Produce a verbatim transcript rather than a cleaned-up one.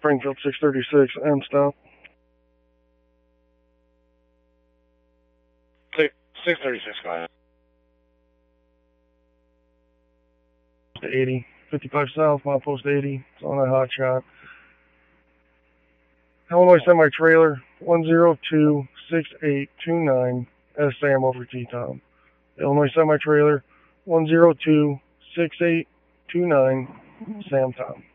Springfield six thirty-six, M stop. six thirty-six, go ahead. eighty. fifty-five South, milepost eighty. It's on that hot shot. Illinois semi-trailer, one zero two six eight two nine, S Sam over T-Tom. Illinois semi-trailer, one zero two six eight two nine, Sam Tom.